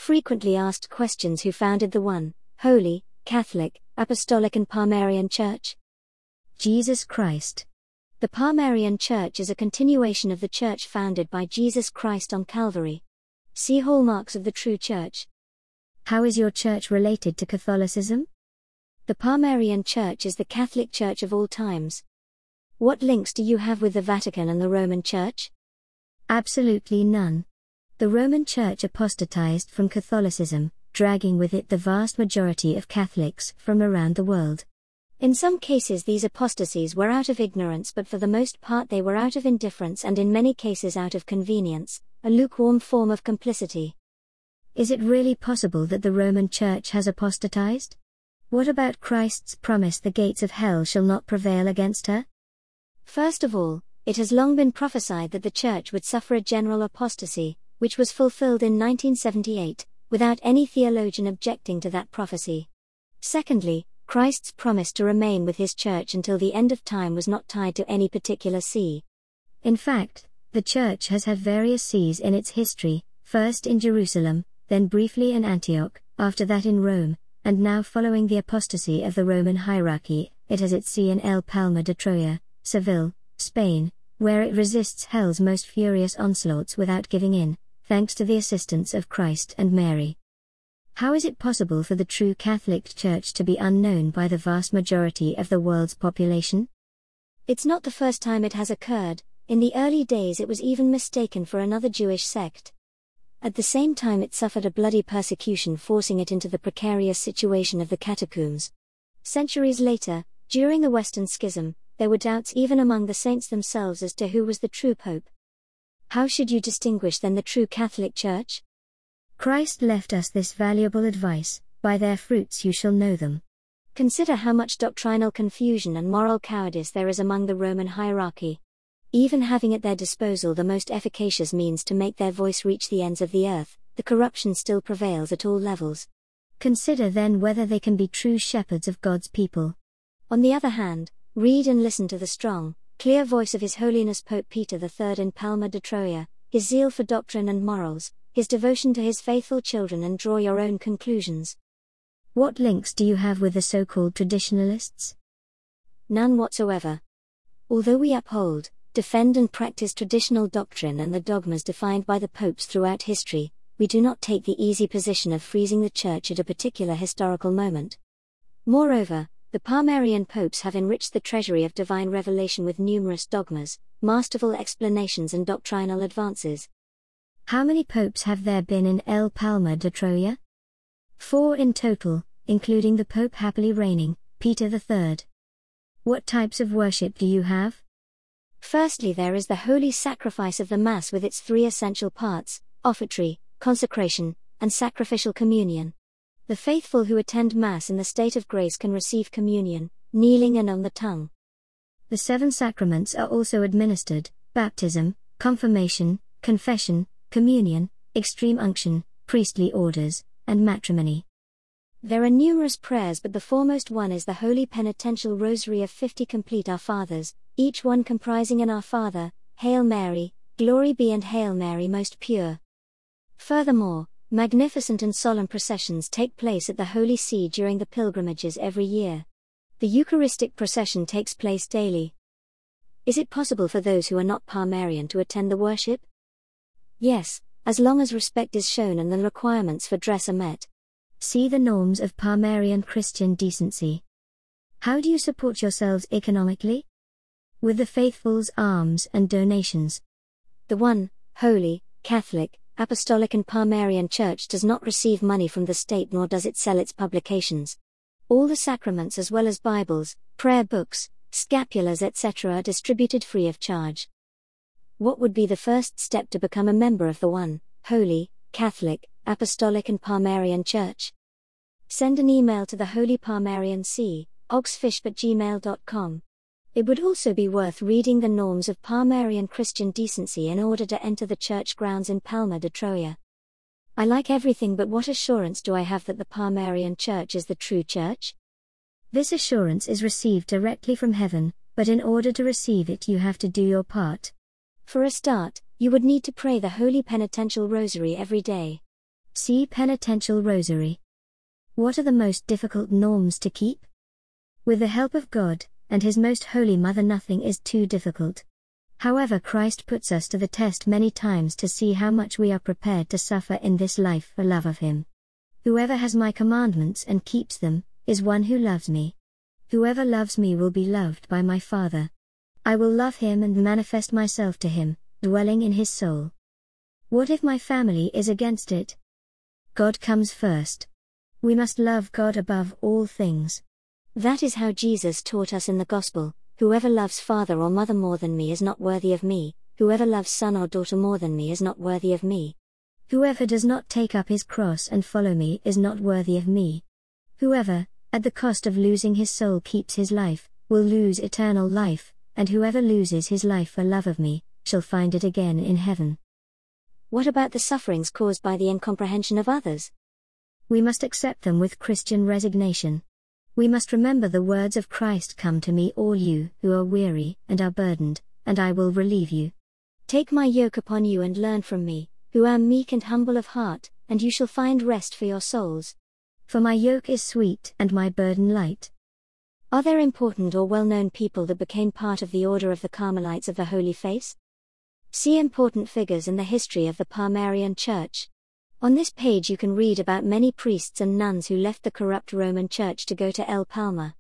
frequently asked questions: who founded the one, holy, Catholic, Apostolic and Palmarian Church? Jesus Christ. The Palmarian Church is a continuation of the church founded by Jesus Christ on Calvary. See hallmarks of the true church. How is your church related to Catholicism? The Palmarian Church is the Catholic Church of all times. What links do you have with the Vatican and the Roman Church? Absolutely none. The Roman Church apostatized from Catholicism, dragging with it the vast majority of Catholics from around the world. In some cases these apostasies were out of ignorance, but for the most part they were out of indifference, and in many cases out of convenience, a lukewarm form of complicity. Is it really possible that the Roman Church has apostatized? What about Christ's promise the gates of hell shall not prevail against her? First of all, it has long been prophesied that the Church would suffer a general apostasy, which was fulfilled in 1978, without any theologian objecting to that prophecy. Secondly, Christ's promise to remain with his church until the end of time was not tied to any particular see. In fact, the church has had various sees in its history, first in Jerusalem, then briefly in Antioch, after that in Rome, and now following the apostasy of the Roman hierarchy, it has its see in El Palma de Troya, Seville, Spain, where it resists hell's most furious onslaughts without giving in, thanks to the assistance of Christ and Mary. How is it possible for the true Catholic Church to be unknown by the vast majority of the world's population? It's not the first time it has occurred. In the early days it was even mistaken for another Jewish sect. At the same time it suffered a bloody persecution, forcing it into the precarious situation of the catacombs. Centuries later, during the Western Schism, there were doubts even among the saints themselves as to who was the true pope. How should you distinguish then the true Catholic Church? Christ left us this valuable advice: by their fruits you shall know them. Consider how much doctrinal confusion and moral cowardice there is among the Roman hierarchy. Even having at their disposal the most efficacious means to make their voice reach the ends of the earth, the corruption still prevails at all levels. Consider then whether they can be true shepherds of God's people. On the other hand, read and listen to the strong, clear voice of His Holiness Pope Peter III in Palma de Troya, his zeal for doctrine and morals, his devotion to his faithful children, and draw your own conclusions. What links do you have with the so-called traditionalists? None whatsoever. Although we uphold, defend and practice traditional doctrine and the dogmas defined by the popes throughout history, we do not take the easy position of freezing the Church at a particular historical moment. Moreover, the Palmarian popes have enriched the treasury of divine revelation with numerous dogmas, masterful explanations and doctrinal advances. How many popes have there been in El Palma de Troya? 4 in total, including the Pope happily reigning, Peter III. What types of worship do you have? Firstly, there is the holy sacrifice of the Mass with its 3 essential parts: offertory, consecration, and sacrificial communion. The faithful who attend Mass in the state of grace can receive communion, kneeling and on the tongue. The 7 sacraments are also administered: baptism, confirmation, confession, communion, extreme unction, priestly orders, and matrimony. There are numerous prayers, but the foremost one is the Holy Penitential Rosary of 50 complete Our Fathers, each one comprising an Our Father, Hail Mary, Glory be, and Hail Mary most pure. Furthermore, magnificent and solemn processions take place at the Holy See during the pilgrimages every year. The Eucharistic procession takes place daily. Is it possible for those who are not Palmarian to attend the worship? Yes, as long as respect is shown and the requirements for dress are met. See the norms of Palmarian Christian decency. How do you support yourselves economically? With the faithful's alms and donations. The one, holy, Catholic, Apostolic and Palmarian Church does not receive money from the state, nor does it sell its publications. All the sacraments as well as Bibles, prayer books, scapulars etc. are distributed free of charge. What would be the first step to become a member of the one, holy, Catholic, Apostolic and Palmarian Church? Send an email to the Holy Palmarian See, oxfishp@gmail.com. It would also be worth reading the norms of Palmarian Christian decency in order to enter the church grounds in Palma de Troya. I like everything, but what assurance do I have that the Palmarian Church is the true church? This assurance is received directly from heaven, but in order to receive it you have to do your part. For a start, you would need to pray the Holy Penitential Rosary every day. See Penitential Rosary. What are the most difficult norms to keep? With the help of God and His Most Holy Mother, nothing is too difficult. However, Christ puts us to the test many times to see how much we are prepared to suffer in this life for love of Him. Whoever has my commandments and keeps them, is one who loves me. Whoever loves me will be loved by my Father. I will love him and manifest myself to him, dwelling in his soul. What if my family is against it? God comes first. We must love God above all things. That is how Jesus taught us in the Gospel. Whoever loves father or mother more than me is not worthy of me. Whoever loves son or daughter more than me is not worthy of me. Whoever does not take up his cross and follow me is not worthy of me. Whoever, at the cost of losing his soul, keeps his life, will lose eternal life, and whoever loses his life for love of me, shall find it again in heaven. What about the sufferings caused by the incomprehension of others? We must accept them with Christian resignation. We must remember the words of Christ, "Come to me all you who are weary and are burdened, and I will relieve you. Take my yoke upon you and learn from me, who am meek and humble of heart, and you shall find rest for your souls. For my yoke is sweet and my burden light." Are there important or well-known people that became part of the Order of the Carmelites of the Holy Face? See important figures in the history of the Palmarian Church. On this page you can read about many priests and nuns who left the corrupt Roman Church to go to El Palmar.